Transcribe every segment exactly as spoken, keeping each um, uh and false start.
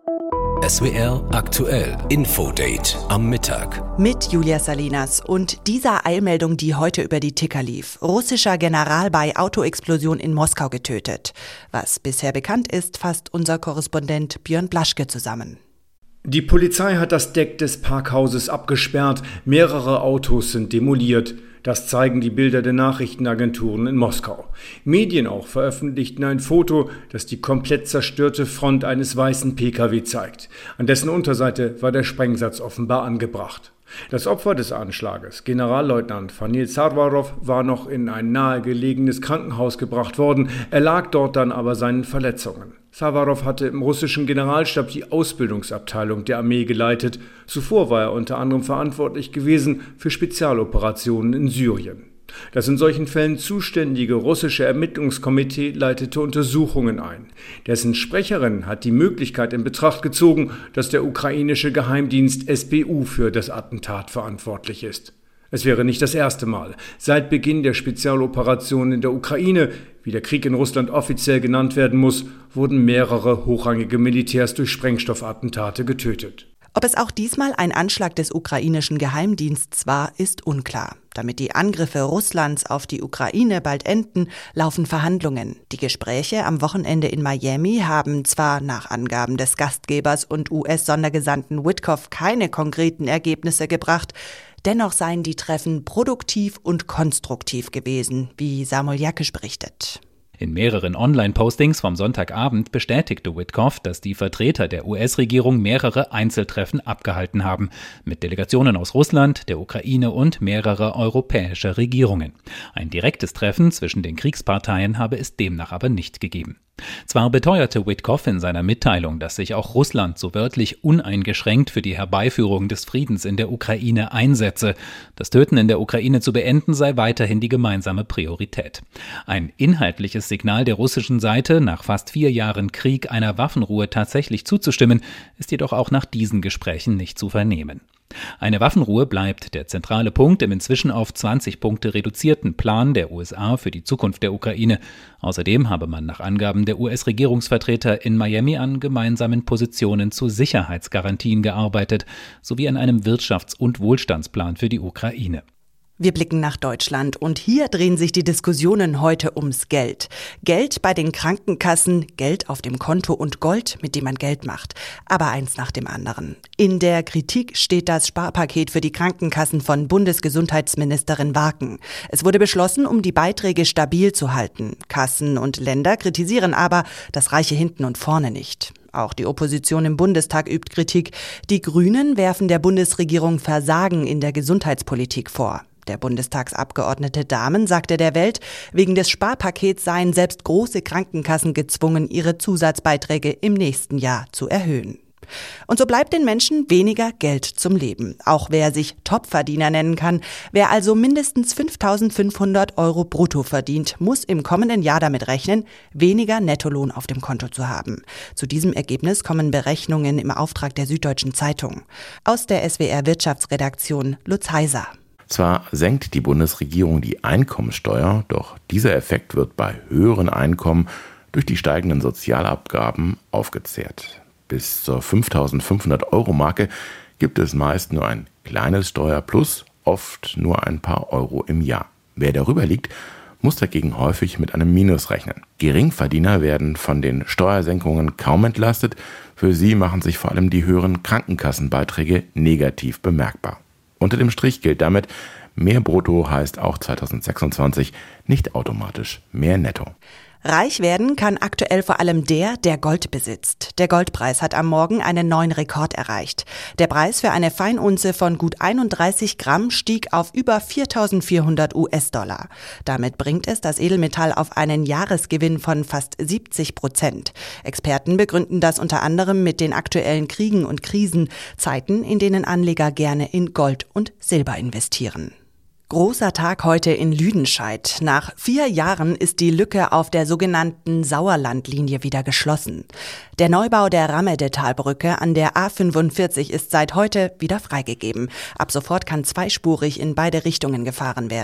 S W R aktuell Infodate am Mittag. Mit Julia Salinas und dieser Eilmeldung, die heute über die Ticker lief. Russischer General bei Autoexplosion in Moskau getötet. Was bisher bekannt ist, fasst unser Korrespondent Björn Blaschke zusammen. Die Polizei hat das Deck des Parkhauses abgesperrt. Mehrere Autos sind demoliert. Das zeigen die Bilder der Nachrichtenagenturen in Moskau. Medien auch veröffentlichten ein Foto, das die komplett zerstörte Front eines weißen P K W zeigt. An dessen Unterseite war der Sprengsatz offenbar angebracht. Das Opfer des Anschlages, Generalleutnant Fanil Sarwarov, war noch in ein nahegelegenes Krankenhaus gebracht worden. Er lag dort dann aber seinen Verletzungen. Sarwarov hatte im russischen Generalstab die Ausbildungsabteilung der Armee geleitet. Zuvor war er unter anderem verantwortlich gewesen für Spezialoperationen in Syrien. Das in solchen Fällen zuständige russische Ermittlungskomitee leitete Untersuchungen ein. Dessen Sprecherin hat die Möglichkeit in Betracht gezogen, dass der ukrainische Geheimdienst S B U für das Attentat verantwortlich ist. Es wäre nicht das erste Mal. Seit Beginn der Spezialoperation in der Ukraine, wie der Krieg in Russland offiziell genannt werden muss, wurden mehrere hochrangige Militärs durch Sprengstoffattentate getötet. Ob es auch diesmal ein Anschlag des ukrainischen Geheimdienstes war, ist unklar. Damit die Angriffe Russlands auf die Ukraine bald enden, laufen Verhandlungen. Die Gespräche am Wochenende in Miami haben zwar nach Angaben des Gastgebers und U S-Sondergesandten Witkoff keine konkreten Ergebnisse gebracht, dennoch seien die Treffen produktiv und konstruktiv gewesen, wie Samuel Jakisch berichtet. In mehreren Online-Postings vom Sonntagabend bestätigte Witkoff, dass die Vertreter der U S-Regierung mehrere Einzeltreffen abgehalten haben, mit Delegationen aus Russland, der Ukraine und mehrerer europäischer Regierungen. Ein direktes Treffen zwischen den Kriegsparteien habe es demnach aber nicht gegeben. Zwar beteuerte Witkoff in seiner Mitteilung, dass sich auch Russland so wörtlich uneingeschränkt für die Herbeiführung des Friedens in der Ukraine einsetze. Das Töten in der Ukraine zu beenden sei weiterhin die gemeinsame Priorität. Ein inhaltliches Signal der russischen Seite, nach fast vier Jahren Krieg einer Waffenruhe tatsächlich zuzustimmen, ist jedoch auch nach diesen Gesprächen nicht zu vernehmen. Eine Waffenruhe bleibt der zentrale Punkt im inzwischen auf zwanzig Punkte reduzierten Plan der U S A für die Zukunft der Ukraine. Außerdem habe man nach Angaben der U S-Regierungsvertreter in Miami an gemeinsamen Positionen zu Sicherheitsgarantien gearbeitet, sowie an einem Wirtschafts- und Wohlstandsplan für die Ukraine. Wir blicken nach Deutschland und hier drehen sich die Diskussionen heute ums Geld. Geld bei den Krankenkassen, Geld auf dem Konto und Gold, mit dem man Geld macht. Aber eins nach dem anderen. In der Kritik steht das Sparpaket für die Krankenkassen von Bundesgesundheitsministerin Warken. Es wurde beschlossen, um die Beiträge stabil zu halten. Kassen und Länder kritisieren aber, das reiche hinten und vorne nicht. Auch die Opposition im Bundestag übt Kritik. Die Grünen werfen der Bundesregierung Versagen in der Gesundheitspolitik vor. Der Bundestagsabgeordnete Dahmen sagte der Welt, wegen des Sparpakets seien selbst große Krankenkassen gezwungen, ihre Zusatzbeiträge im nächsten Jahr zu erhöhen. Und so bleibt den Menschen weniger Geld zum Leben. Auch wer sich Topverdiener nennen kann, wer also mindestens fünftausendfünfhundert Euro brutto verdient, muss im kommenden Jahr damit rechnen, weniger Nettolohn auf dem Konto zu haben. Zu diesem Ergebnis kommen Berechnungen im Auftrag der Süddeutschen Zeitung. Aus der S W R-Wirtschaftsredaktion Lutz Heiser. Zwar senkt die Bundesregierung die Einkommensteuer, doch dieser Effekt wird bei höheren Einkommen durch die steigenden Sozialabgaben aufgezehrt. Bis zur fünftausendfünfhundert Euro Marke gibt es meist nur ein kleines Steuerplus, oft nur ein paar Euro im Jahr. Wer darüber liegt, muss dagegen häufig mit einem Minus rechnen. Geringverdiener werden von den Steuersenkungen kaum entlastet. Für sie machen sich vor allem die höheren Krankenkassenbeiträge negativ bemerkbar. Unter dem Strich gilt damit, mehr Brutto heißt auch zweitausendsechsundzwanzig nicht automatisch mehr Netto. Reich werden kann aktuell vor allem der, der Gold besitzt. Der Goldpreis hat am Morgen einen neuen Rekord erreicht. Der Preis für eine Feinunze von gut einunddreißig Gramm stieg auf über viertausendvierhundert U S-Dollar. Damit bringt es das Edelmetall auf einen Jahresgewinn von fast siebzig Prozent. Experten begründen das unter anderem mit den aktuellen Kriegen und Krisen, Zeiten, in denen Anleger gerne in Gold und Silber investieren. Großer Tag heute in Lüdenscheid. Nach vier Jahren ist die Lücke auf der sogenannten Sauerlandlinie wieder geschlossen. Der Neubau der Rammedetalbrücke an der A fünfundvierzig ist seit heute wieder freigegeben. Ab sofort kann zweispurig in beide Richtungen gefahren werden.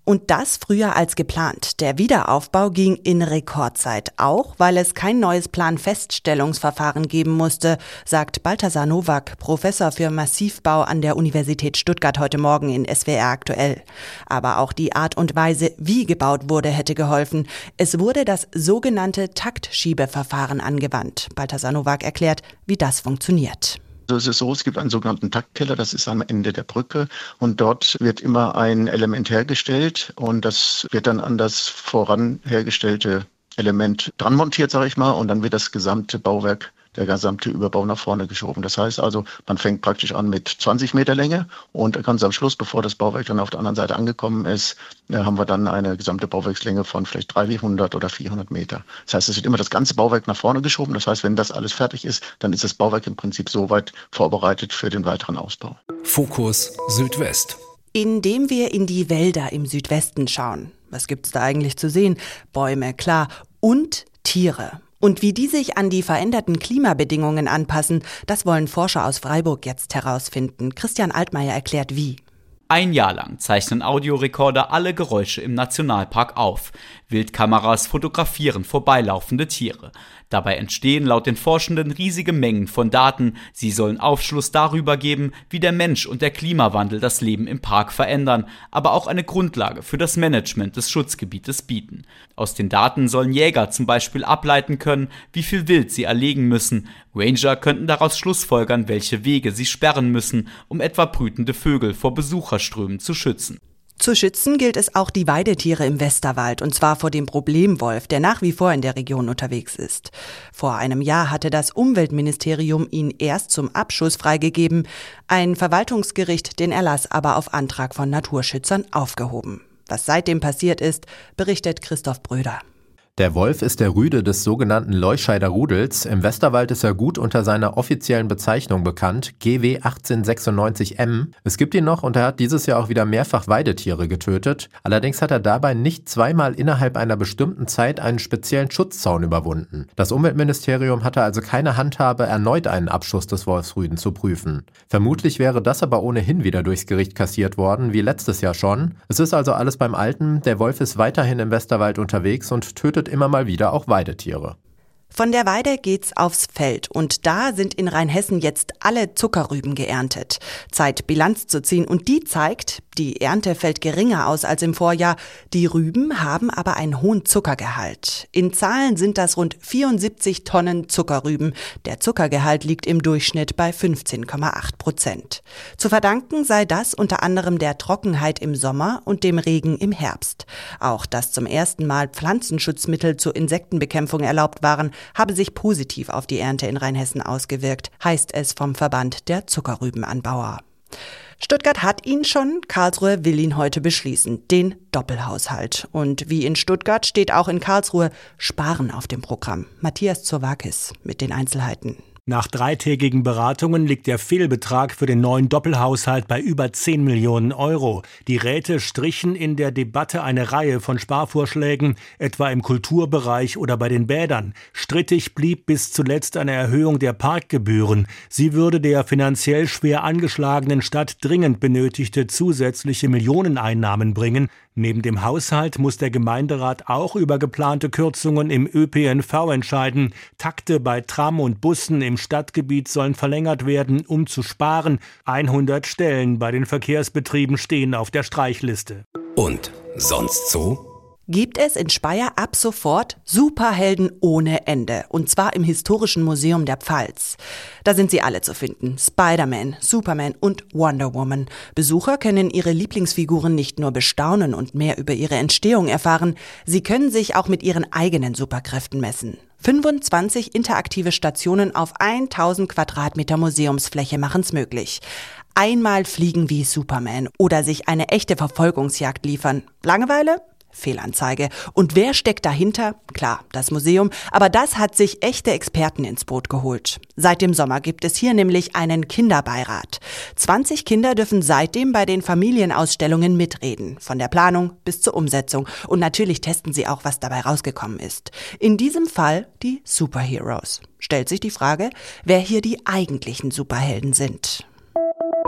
Und das früher als geplant. Der Wiederaufbau ging in Rekordzeit, auch weil es kein neues Planfeststellungsverfahren geben musste, sagt Balthasar Nowak, Professor für Massivbau an der Universität Stuttgart heute Morgen in S W R aktuell. Aber auch die Art und Weise, wie gebaut wurde, hätte geholfen. Es wurde das sogenannte Taktschiebeverfahren angewandt. Balthasar Nowak erklärt, wie das funktioniert. Also es ist so, es gibt einen sogenannten Taktkeller, das ist am Ende der Brücke und dort wird immer ein Element hergestellt und das wird dann an das voran hergestellte Element dran montiert, sage ich mal, und dann wird das gesamte Bauwerk, der gesamte Überbau nach vorne geschoben. Das heißt also, man fängt praktisch an mit zwanzig Meter Länge und ganz am Schluss, bevor das Bauwerk dann auf der anderen Seite angekommen ist, haben wir dann eine gesamte Bauwerkslänge von vielleicht dreihundert oder vierhundert Meter. Das heißt, es wird immer das ganze Bauwerk nach vorne geschoben. Das heißt, wenn das alles fertig ist, dann ist das Bauwerk im Prinzip soweit vorbereitet für den weiteren Ausbau. Fokus Südwest. Indem wir in die Wälder im Südwesten schauen. Was gibt's da eigentlich zu sehen? Bäume, klar. Und Tiere. Und wie die sich an die veränderten Klimabedingungen anpassen, das wollen Forscher aus Freiburg jetzt herausfinden. Christian Altmaier erklärt wie. Ein Jahr lang zeichnen Audiorekorder alle Geräusche im Nationalpark auf. Wildkameras fotografieren vorbeilaufende Tiere. Dabei entstehen laut den Forschenden riesige Mengen von Daten. Sie sollen Aufschluss darüber geben, wie der Mensch und der Klimawandel das Leben im Park verändern, aber auch eine Grundlage für das Management des Schutzgebietes bieten. Aus den Daten sollen Jäger zum Beispiel ableiten können, wie viel Wild sie erlegen müssen. Ranger könnten daraus schlussfolgern, welche Wege sie sperren müssen, um etwa brütende Vögel vor Besucherströmen zu schützen. Zu schützen gilt es auch die Weidetiere im Westerwald, und zwar vor dem Problemwolf, der nach wie vor in der Region unterwegs ist. Vor einem Jahr hatte das Umweltministerium ihn erst zum Abschuss freigegeben, ein Verwaltungsgericht den Erlass aber auf Antrag von Naturschützern aufgehoben. Was seitdem passiert ist, berichtet Christoph Bröder. Der Wolf ist der Rüde des sogenannten Leuscheider Rudels. Im Westerwald ist er gut unter seiner offiziellen Bezeichnung bekannt, G W achtzehnhundertsechsundneunzig M. Es gibt ihn noch und er hat dieses Jahr auch wieder mehrfach Weidetiere getötet. Allerdings hat er dabei nicht zweimal innerhalb einer bestimmten Zeit einen speziellen Schutzzaun überwunden. Das Umweltministerium hatte also keine Handhabe, erneut einen Abschuss des Wolfsrüden zu prüfen. Vermutlich wäre das aber ohnehin wieder durchs Gericht kassiert worden, wie letztes Jahr schon. Es ist also alles beim Alten. Der Wolf ist weiterhin im Westerwald unterwegs und tötet immer mal wieder auch Weidetiere. Von der Weide geht's aufs Feld und da sind in Rheinhessen jetzt alle Zuckerrüben geerntet. Zeit, Bilanz zu ziehen und die zeigt, die Ernte fällt geringer aus als im Vorjahr. Die Rüben haben aber einen hohen Zuckergehalt. In Zahlen sind das rund vierundsiebzig Tonnen Zuckerrüben. Der Zuckergehalt liegt im Durchschnitt bei fünfzehn Komma acht Prozent. Zu verdanken sei das unter anderem der Trockenheit im Sommer und dem Regen im Herbst. Auch dass zum ersten Mal Pflanzenschutzmittel zur Insektenbekämpfung erlaubt waren, habe sich positiv auf die Ernte in Rheinhessen ausgewirkt, heißt es vom Verband der Zuckerrübenanbauer. Stuttgart hat ihn schon, Karlsruhe will ihn heute beschließen, den Doppelhaushalt. Und wie in Stuttgart steht auch in Karlsruhe Sparen auf dem Programm. Matthias Zurwakis mit den Einzelheiten. Nach dreitägigen Beratungen liegt der Fehlbetrag für den neuen Doppelhaushalt bei über zehn Millionen Euro. Die Räte strichen in der Debatte eine Reihe von Sparvorschlägen, etwa im Kulturbereich oder bei den Bädern. Strittig blieb bis zuletzt eine Erhöhung der Parkgebühren. Sie würde der finanziell schwer angeschlagenen Stadt dringend benötigte zusätzliche Millioneneinnahmen bringen. Neben dem Haushalt muss der Gemeinderat auch über geplante Kürzungen im Ö P N V entscheiden. Takte bei Tram und Bussen im Stadtgebiet sollen verlängert werden, um zu sparen. hundert Stellen bei den Verkehrsbetrieben stehen auf der Streichliste. Und sonst so? Gibt es in Speyer ab sofort Superhelden ohne Ende. Und zwar im Historischen Museum der Pfalz. Da sind sie alle zu finden. Spider-Man, Superman und Wonder Woman. Besucher können ihre Lieblingsfiguren nicht nur bestaunen und mehr über ihre Entstehung erfahren, sie können sich auch mit ihren eigenen Superkräften messen. fünfundzwanzig interaktive Stationen auf tausend Quadratmeter Museumsfläche machen's möglich. Einmal fliegen wie Superman oder sich eine echte Verfolgungsjagd liefern. Langeweile? Fehlanzeige. Und wer steckt dahinter? Klar, das Museum, aber das hat sich echte Experten ins Boot geholt. Seit dem Sommer gibt es hier nämlich einen Kinderbeirat. zwanzig Kinder dürfen seitdem bei den Familienausstellungen mitreden, von der Planung bis zur Umsetzung. Und natürlich testen sie auch, was dabei rausgekommen ist. In diesem Fall die Superheroes. Stellt sich die Frage, wer hier die eigentlichen Superhelden sind.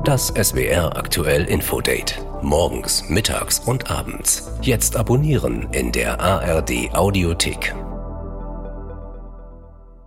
Das S W R aktuell Infodate. Morgens, mittags und abends. Jetzt abonnieren in der A R D Audiothek.